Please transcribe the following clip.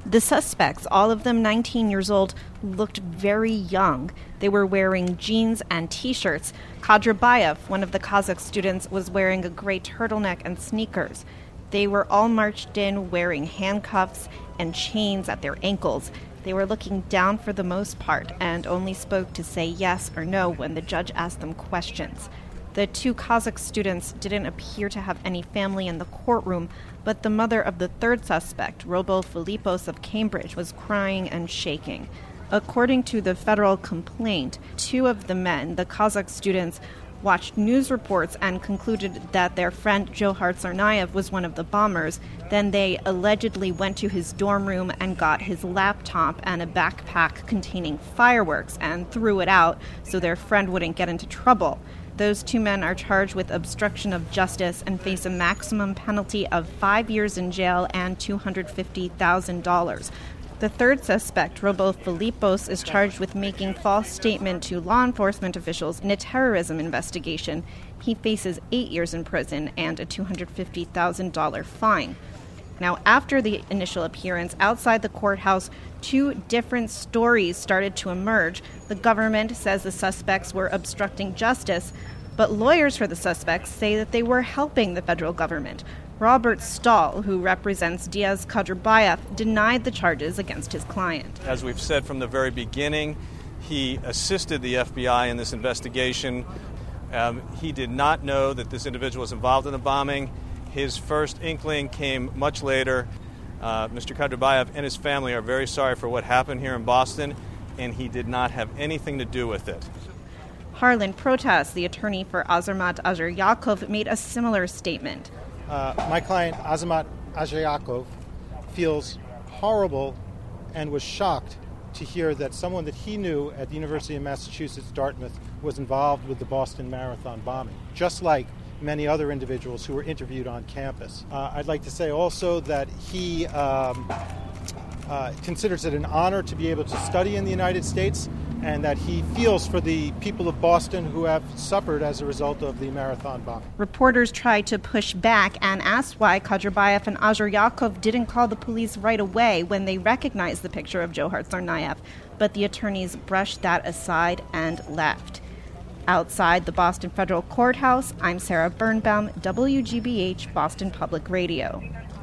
The suspects, all of them 19 years old, looked very young. They were wearing jeans and T-shirts. Kadyrbayev, one of the Kazakh students, was wearing a gray turtleneck and sneakers. They were all marched in wearing handcuffs and chains at their ankles. They were looking down for the most part and only spoke to say yes or no when the judge asked them questions. The two Kazakh students didn't appear to have any family in the courtroom, but the mother of the third suspect, Robo Philippos of Cambridge, was crying and shaking. According to the federal complaint, two of the men, the Kazakh students, watched news reports and concluded that their friend Johar Tsarnaev was one of the bombers. Then they allegedly went to his dorm room and got his laptop and a backpack containing fireworks and threw it out so their friend wouldn't get into trouble. Those two men are charged with obstruction of justice and face a maximum penalty of 5 years in jail and $250,000. The third suspect, Robo Philippos, is charged with making false statement to law enforcement officials in a terrorism investigation. He faces 8 years in prison and a $250,000 fine. Now, after the initial appearance outside the courthouse, two different stories started to emerge. The government says the suspects were obstructing justice, but lawyers for the suspects say that they were helping the federal government. Robert Stahl, who represents Diaz Kadyrbayev, denied the charges against his client. As we've said from the very beginning, he assisted the FBI in this investigation. He did not know that this individual was involved in the bombing. His first inkling came much later. Mr. Kadyrbayev and his family are very sorry for what happened here in Boston, and he did not have anything to do with it. Harlan Protas, the attorney for Azamat Azharyakov, made a similar statement. My client, Azamat Azharyakov, feels horrible and was shocked to hear that someone that he knew at the University of Massachusetts, Dartmouth, was involved with the Boston Marathon bombing, just like many other individuals who were interviewed on campus. I'd like to say also that he considers it an honor to be able to study in the United States, and that he feels for the people of Boston who have suffered as a result of the marathon bombing. Reporters tried to push back and asked why Kadyrbayev and Azharyakov didn't call the police right away when they recognized the picture of Johar Tsarnaev, but the attorneys brushed that aside and left. Outside the Boston Federal Courthouse, I'm Sarah Birnbaum, WGBH Boston Public Radio.